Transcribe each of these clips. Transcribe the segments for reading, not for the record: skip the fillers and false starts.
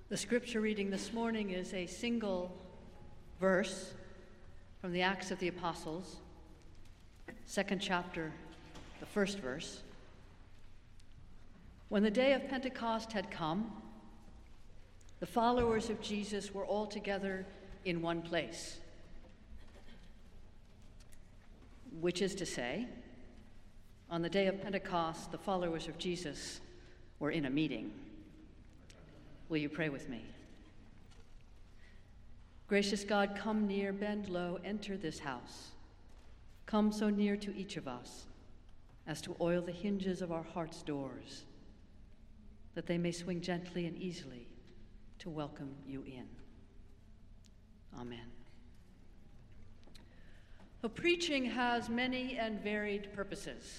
The scripture reading this morning is a single verse from the Acts of the Apostles, 2nd chapter, the first verse. When the day of Pentecost had come, the followers of Jesus were all together in one place, which is to say, on the day of Pentecost, the followers of Jesus were in a meeting. Will you pray with me? Gracious God, come near, bend low, enter this house. Come so near to each of us as to oil the hinges of our heart's doors, that they may swing gently and easily to welcome you in. Amen. So preaching has many and varied purposes: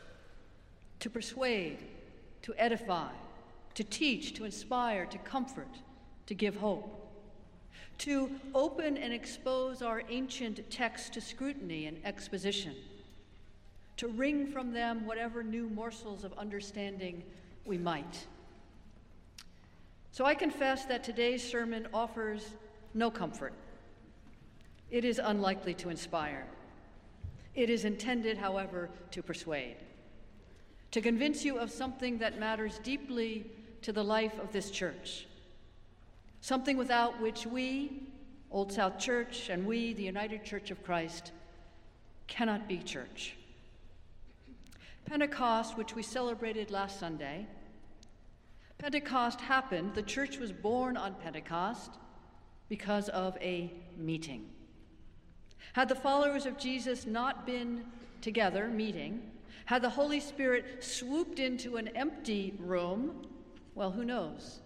to persuade, to edify, to teach, to inspire, to comfort, to give hope, to open and expose our ancient texts to scrutiny and exposition, to wring from them whatever new morsels of understanding we might. So I confess that today's sermon offers no comfort. It is unlikely to inspire. It is intended, however, to persuade, to convince you of something that matters deeply to the life of this church, something without which we, Old South Church, and we, the United Church of Christ, cannot be church. Pentecost, which we celebrated last Sunday, Pentecost happened, the church was born on Pentecost because of a meeting. Had the followers of Jesus not been together meeting, had the Holy Spirit swooped into an empty room, well, who knows?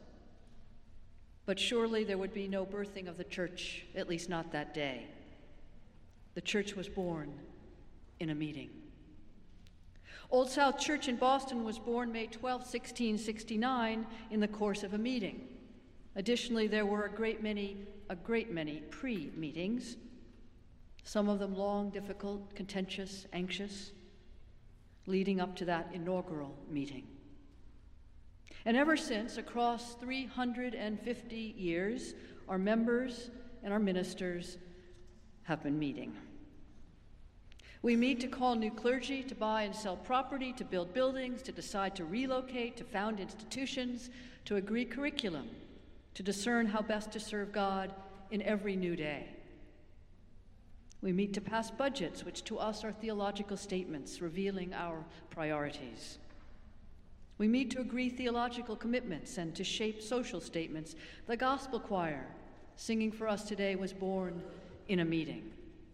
But surely there would be no birthing of the church, at least not that day. The church was born in a meeting. Old South Church in Boston was born May 12, 1669, in the course of a meeting. Additionally, there were a great many pre-meetings, some of them long, difficult, contentious, anxious, leading up to that inaugural meeting. And ever since, across 350 years, our members and our ministers have been meeting. We meet to call new clergy, to buy and sell property, to build buildings, to decide to relocate, to found institutions, to agree curriculum, to discern how best to serve God in every new day. We meet to pass budgets, which to us are theological statements revealing our priorities. We meet to agree theological commitments and to shape social statements. The gospel choir singing for us today was born in a meeting.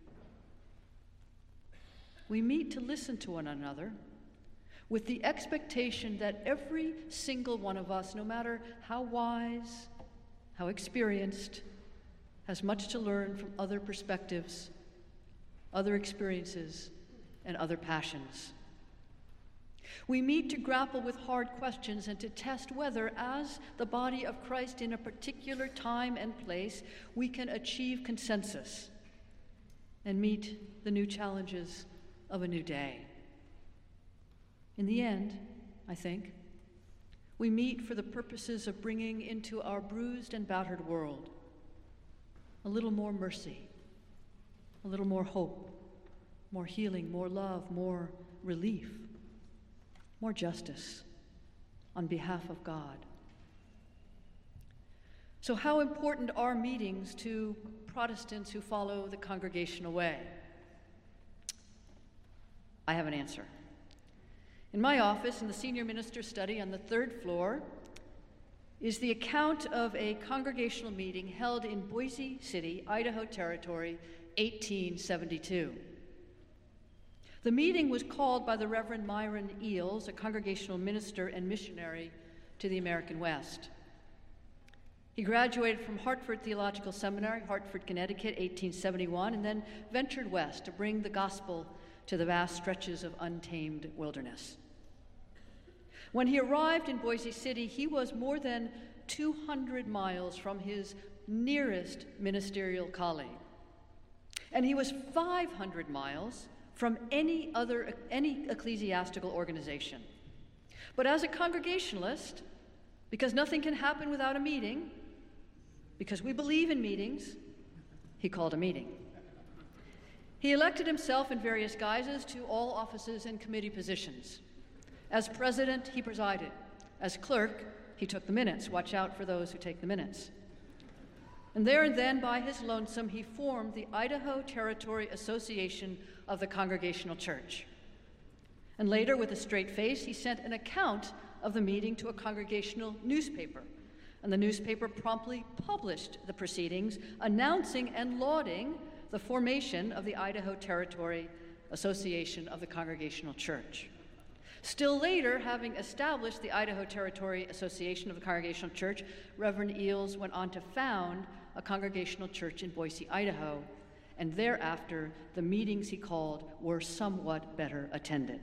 We meet to listen to one another with the expectation that every single one of us, no matter how wise, how experienced, has much to learn from other perspectives, other experiences, and other passions. We meet to grapple with hard questions and to test whether, as the body of Christ in a particular time and place, we can achieve consensus and meet the new challenges of a new day. In the end, I think, we meet for the purposes of bringing into our bruised and battered world a little more mercy, a little more hope, more healing, more love, more relief, more justice on behalf of God. So how important are meetings to Protestants who follow the congregational way? I have an answer. In my office, in the senior minister's study on the 3rd floor, is the account of a congregational meeting held in Boise City, Idaho Territory, 1872. The meeting was called by the Reverend Myron Eales, a congregational minister and missionary to the American West. He graduated from Hartford Theological Seminary, Hartford, Connecticut, 1871, and then ventured west to bring the gospel to the vast stretches of untamed wilderness. When he arrived in Boise City, he was more than 200 miles from his nearest ministerial colleague, and he was 500 miles from any ecclesiastical organization. But as a Congregationalist, because nothing can happen without a meeting, because we believe in meetings, he called a meeting. He elected himself in various guises to all offices and committee positions. As president, he presided. As clerk, he took the minutes. Watch out for those who take the minutes. And there and then, by his lonesome, he formed the Idaho Territory Association of the Congregational Church. And later, with a straight face, he sent an account of the meeting to a congregational newspaper. And the newspaper promptly published the proceedings, announcing and lauding the formation of the Idaho Territory Association of the Congregational Church. Still later, having established the Idaho Territory Association of the Congregational Church, Reverend Eels went on to found a congregational church in Boise, Idaho, and thereafter, the meetings he called were somewhat better attended.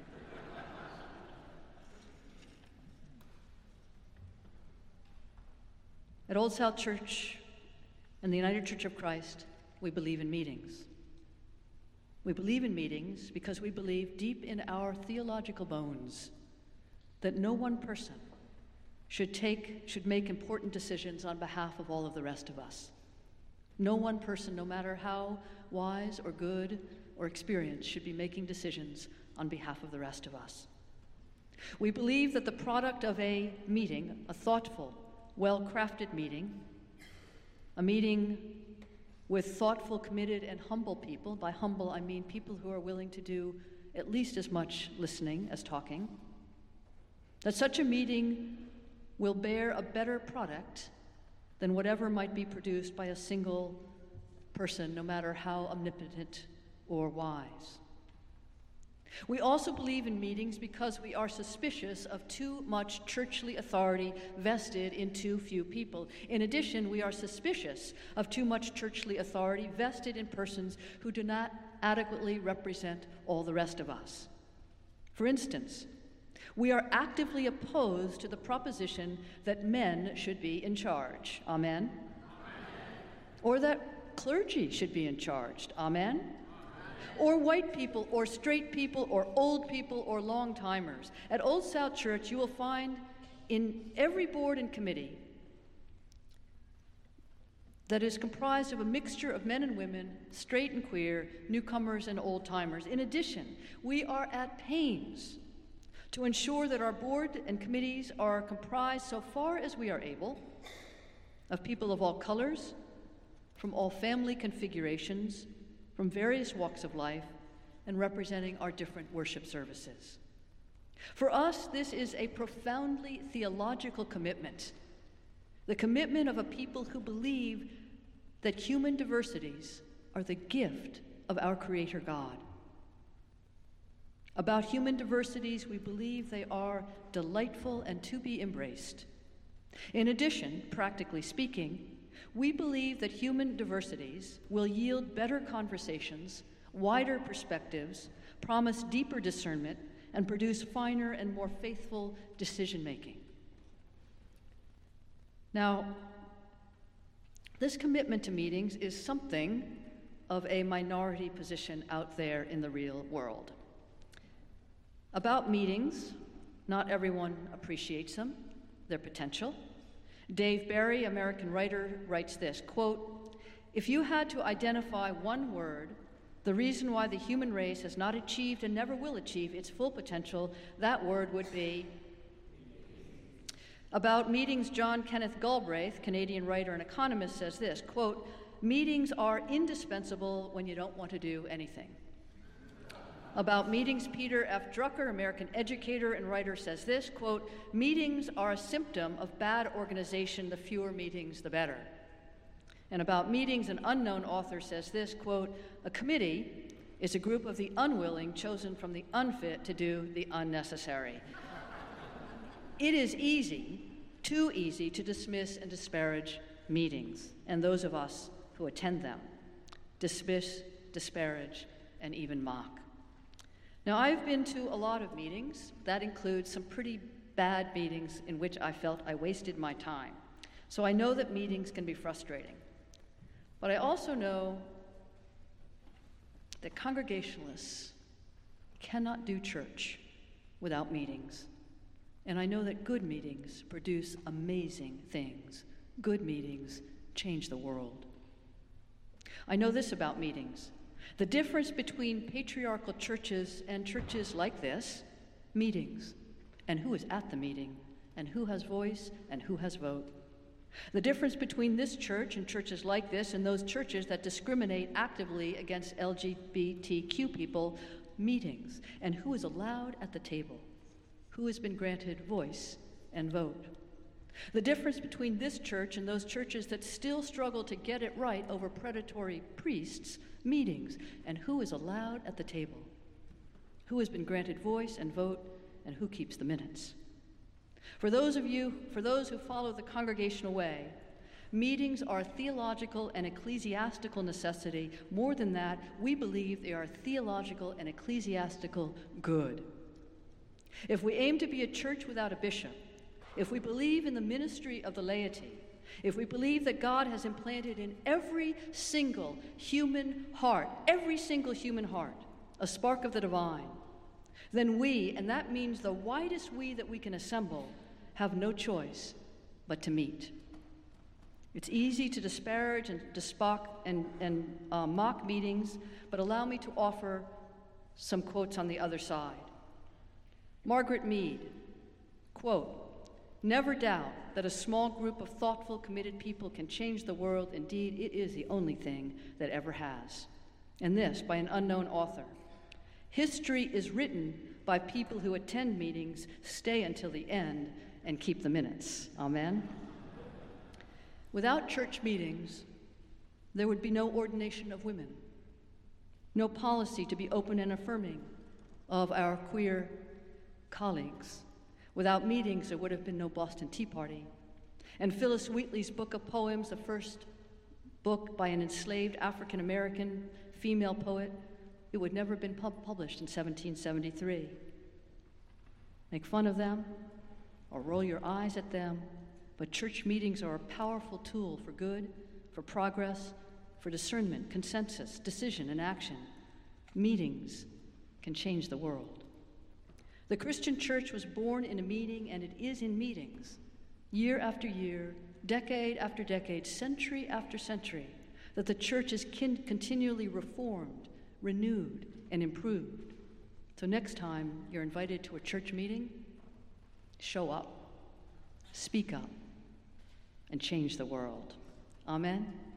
At Old South Church and the United Church of Christ, we believe in meetings. We believe in meetings because we believe deep in our theological bones that no one person should make important decisions on behalf of all of the rest of us. No one person, no matter how wise or good or experienced, should be making decisions on behalf of the rest of us. We believe that the product of a meeting, a thoughtful, well-crafted meeting, a meeting with thoughtful, committed, and humble people. By humble, I mean people who are willing to do at least as much listening as talking. That such a meeting will bear a better product than whatever might be produced by a single person, no matter how omnipotent or wise. We also believe in meetings because we are suspicious of too much churchly authority vested in too few people. In addition, we are suspicious of too much churchly authority vested in persons who do not adequately represent all the rest of us. For instance, we are actively opposed to the proposition that men should be in charge. Amen? Amen. Or that clergy should be in charge. Amen? Or white people, or straight people, or old people, or long-timers. At Old South Church, you will find in every board and committee that is comprised of a mixture of men and women, straight and queer, newcomers and old-timers. In addition, we are at pains to ensure that our board and committees are comprised, so far as we are able, of people of all colors, from all family configurations, from various walks of life, and representing our different worship services. For us, this is a profoundly theological commitment, the commitment of a people who believe that human diversities are the gift of our Creator God. About human diversities, we believe they are delightful and to be embraced. In addition, practically speaking, we believe that human diversities will yield better conversations, wider perspectives, promise deeper discernment, and produce finer and more faithful decision-making. Now, this commitment to meetings is something of a minority position out there in the real world. About meetings, not everyone appreciates them, their potential. Dave Barry, American writer, writes this, quote, "If you had to identify one word, the reason why the human race has not achieved and never will achieve its full potential, that word would be..." About meetings, John Kenneth Galbraith, Canadian writer and economist, says this, quote, "Meetings are indispensable when you don't want to do anything." About meetings, Peter F. Drucker, American educator and writer, says this, quote, "Meetings are a symptom of bad organization. The fewer meetings, the better." And about meetings, an unknown author says this, quote, "A committee is a group of the unwilling chosen from the unfit to do the unnecessary." It is easy, too easy, to dismiss and disparage meetings and those of us who attend them. Dismiss, disparage, and even mock. Now, I've been to a lot of meetings. That includes some pretty bad meetings in which I felt I wasted my time. So I know that meetings can be frustrating. But I also know that Congregationalists cannot do church without meetings. And I know that good meetings produce amazing things. Good meetings change the world. I know this about meetings. The difference between patriarchal churches and churches like this, meetings, and who is at the meeting, and who has voice, and who has vote. The difference between this church and churches like this and those churches that discriminate actively against LGBTQ people, meetings, and who is allowed at the table, who has been granted voice and vote. The difference between this church and those churches that still struggle to get it right over predatory priests, meetings, and who is allowed at the table, who has been granted voice and vote, and who keeps the minutes. For those who follow the congregational way, meetings are a theological and ecclesiastical necessity. More than that, we believe they are theological and ecclesiastical good. If we aim to be a church without a bishop, if we believe in the ministry of the laity, if we believe that God has implanted in every single human heart, a spark of the divine, then we, and that means the widest we that we can assemble, have no choice but to meet. It's easy to disparage and mock meetings, but allow me to offer some quotes on the other side. Margaret Mead, quote, "Never doubt that a small group of thoughtful, committed people can change the world. Indeed, it is the only thing that ever has." And this by an unknown author. "History is written by people who attend meetings, stay until the end, and keep the minutes." Amen. Without church meetings, there would be no ordination of women, no policy to be open and affirming of our queer colleagues. Without meetings, there would have been no Boston Tea Party. And Phyllis Wheatley's book of poems, the first book by an enslaved African-American female poet, it would never have been published in 1773. Make fun of them or roll your eyes at them, but church meetings are a powerful tool for good, for progress, for discernment, consensus, decision, and action. Meetings can change the world. The Christian church was born in a meeting, and it is in meetings, year after year, decade after decade, century after century, that the church is continually reformed, renewed, and improved. So next time you're invited to a church meeting, show up, speak up, and change the world. Amen.